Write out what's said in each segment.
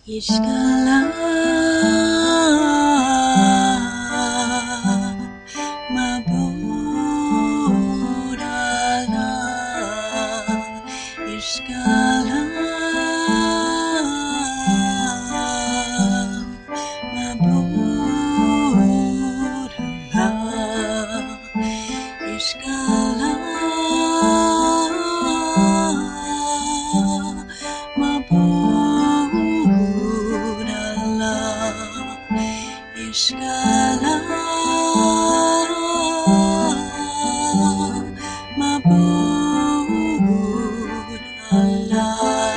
Ishkala Mabudala Ishkala Mabudala Ishkala Ishkala Mabudala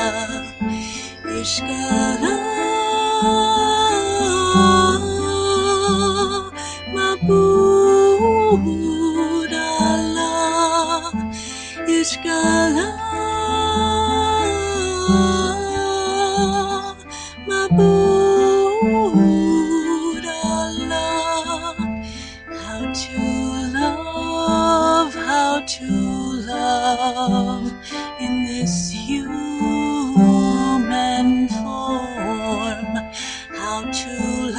Ishkala Mabudala Ishkala Mabudala How to love in this human form. How to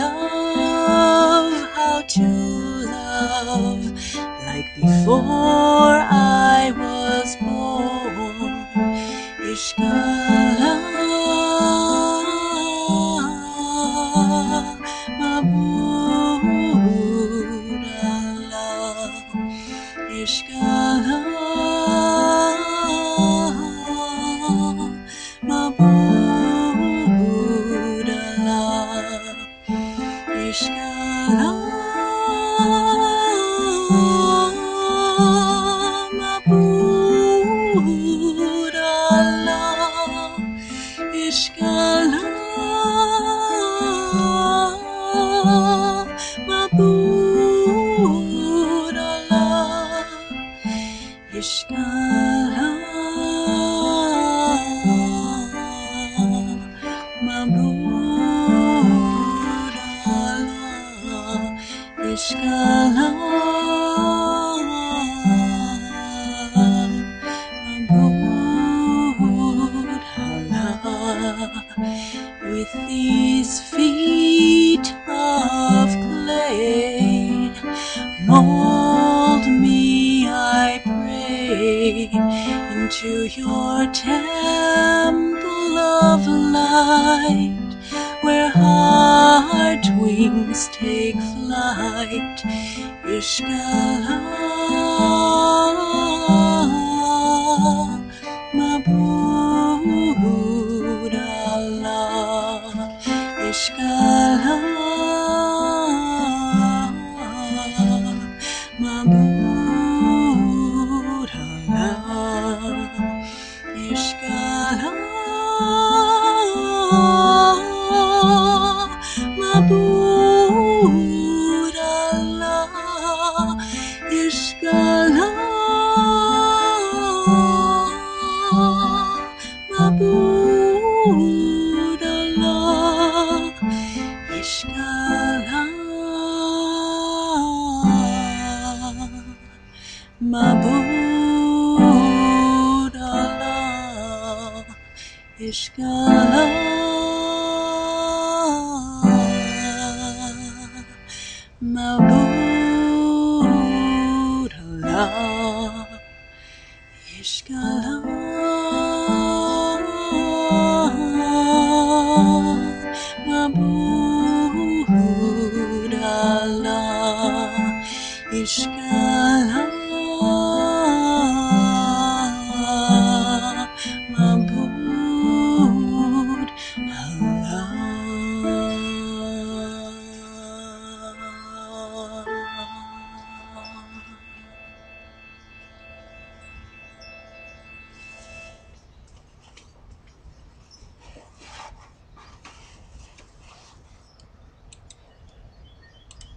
love like before I was born. Ishkala Mabudala Ishkala Mabudala Ishkala Mabudala Ishkala Mabudala Ishkala Mabudala Ishkala Mabudala with these feet of clay, mold me, I pray, into your temple of light, where heart wings take flight. Ishkala Mabudala Ishkala Mabudala Ishkala Mabudala Ishkala Mabudala Ishkala Mabudala Ishkala Mabudala Ishkala Mabudala Ishkala